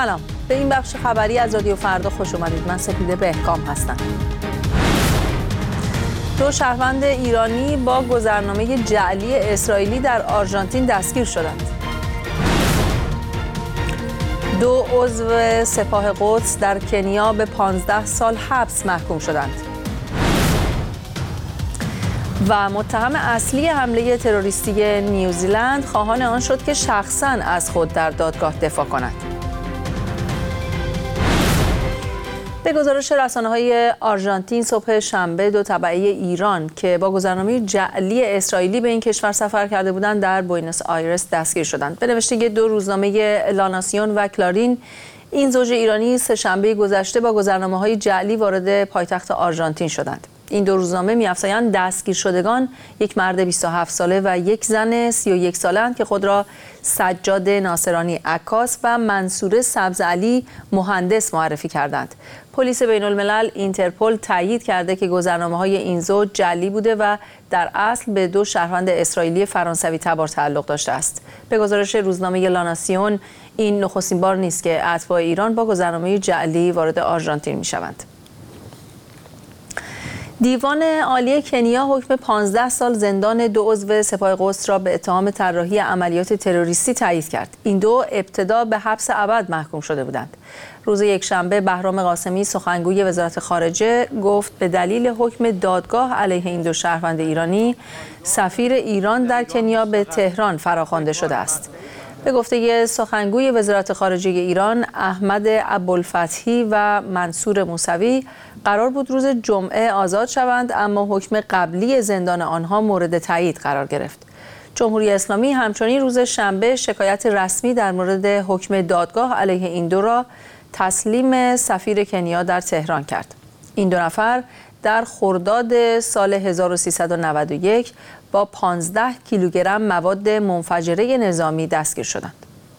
سلام، به این بخش خبری از رادیو فردا خوش اومدید. من سپیده بهکام هستم. 2 شهروند ایرانی با گذرنامه جعلی اسرائیلی در آرژانتین دستگیر شدند. 2 عضو سپاه قدس در کنیا به 15 سال حبس محکوم شدند. و متهم اصلی حمله تروریستی نیوزیلند خواهان آن شد که شخصاً از خود در دادگاه دفاع کند. به گزارش رسانه‌های آرژانتین صبح شنبه 2 تبعه ایران که با گذرنامه جعلی اسرائیلی به این کشور سفر کرده بودند در بوئنوس آیرس دستگیر شدند. به نوشته 2 روزنامه لاناسیون و کلارین، این زوج ایرانی سه‌شنبه گذشته با گذرنامه‌های جعلی وارد پایتخت آرژانتین شدند. این 2 روزنامه می‌افزایند دستگیر شدگان یک مرد 27 ساله و یک زن 31 ساله‌اند که خود را سجاد ناصرانی عکاس و منصور سبزعلی مهندس معرفی کردند. پلیس بین‌الملل اینترپل تایید کرده که گذرنامه‌های این زوج جعلی بوده و در اصل به 2 شهروند اسرائیلی فرانسوی تبار تعلق داشته است. به گزارش روزنامه لاناسیون، این نخستین بار نیست که اتباع ایران با گذرنامه جعلی وارد آرژانتین می‌شوند. دیوان عالی کنیا حکم 15 سال زندان 2 عضو سپاه قدس را به اتهام طراحی عملیات تروریستی تایید کرد. این 2 ابتدا به حبس ابد محکوم شده بودند. روز یکشنبه بهرام قاسمی سخنگوی وزارت خارجه گفت به دلیل حکم دادگاه علیه این 2 شهروند ایرانی، سفیر ایران در کنیا به تهران فراخوانده شده است. به گفته سخنگوی وزارت خارجه ایران احمد ابوالفتحی و منصور موسوی، قرار بود روز جمعه آزاد شوند، اما حکم قبلی زندان آنها مورد تایید قرار گرفت. جمهوری اسلامی همچنین روز شنبه شکایت رسمی در مورد حکم دادگاه علیه این 2 را تسلیم سفیر کنیا در تهران کرد. این 2 نفر در خرداد سال 1391 با 15 کیلوگرم مواد منفجره نظامی دستگیر شدند.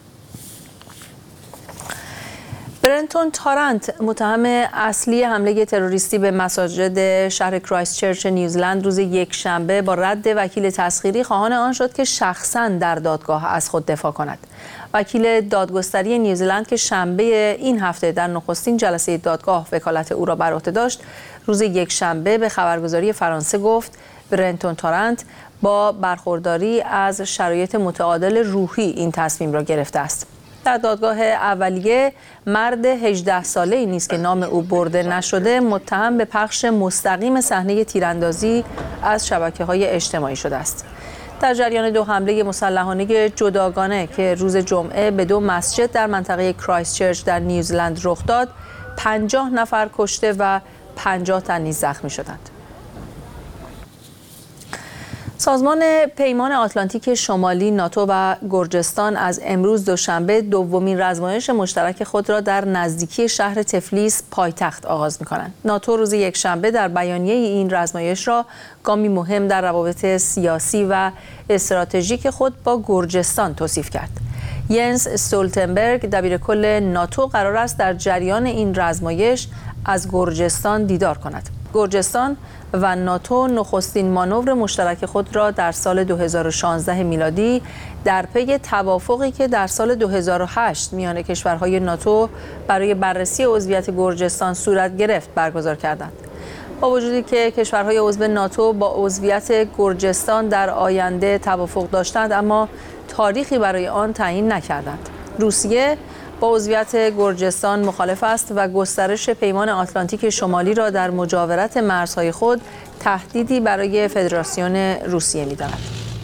برنتون تارنت، متهم اصلی حمله تروریستی به مساجد شهر کرایستچرچ نیوزیلند، روز یکشنبه با رد وکیل تسخیری خواهان آن شد که شخصاً در دادگاه از خود دفاع کند. وکیل دادگستری نیوزیلند که شنبه این هفته در نخستین جلسه دادگاه وکالت او را بر عهده داشت، روز یکشنبه به خبرگزاری فرانسه گفت برنتون تارنت با برخورداری از شرایط متعادل روحی این تصمیم را گرفته است. در دادگاه اولیه، مرد 18 ساله‌ای نیست که نام او برده نشده، متهم به پخش مستقیم صحنه تیراندازی از شبکه‌های اجتماعی شده است. در جریان 2 حمله مسلحانه جداگانه که روز جمعه به 2 مسجد در منطقه کرایستچرچ در نیوزیلند رخ داد، 50 نفر کشته و 50 تن نیز زخمی شدند. سازمان پیمان آتلانتیک شمالی ناتو و گرجستان از امروز دوشنبه 2مین رزمایش مشترک خود را در نزدیکی شهر تفلیس پایتخت آغاز می‌کنند. ناتو روز یکشنبه در بیانیه این رزمایش را گامی مهم در روابط سیاسی و استراتژیک خود با گرجستان توصیف کرد. ینس استولتنبرگ، دبیرکل ناتو، قرار است در جریان این رزمایش از گرجستان دیدار کند. گرجستان و ناتو نخستین مانور مشترک خود را در سال 2016 میلادی در پی توافقی که در سال 2008 میان کشورهای ناتو برای بررسی عضویت گرجستان صورت گرفت برگزار کردند. با وجودی که کشورهای عضو ناتو با عضویت گرجستان در آینده توافق داشتند، اما تاریخی برای آن تعیین نکردند. روسیه با عضویت گرجستان مخالف است و گسترش پیمان آتلانتیک شمالی را در مجاورت مرزهای خود تهدیدی برای فدراسیون روسیه می‌داند.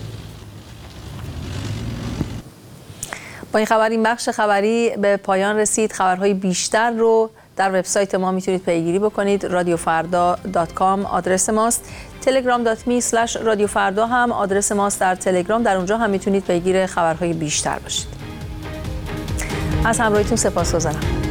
با این خبر این بخش خبری به پایان رسید. خبرهای بیشتر رو در وبسایت ما میتونید پیگیری بکنید. radiofarda.com آدرس ماست. telegram.me/radiofarda هم آدرس ماست در تلگرام. در اونجا هم میتونید پیگیر خبرهای بیشتر باشید. از همراهیتون سپاسگزارم.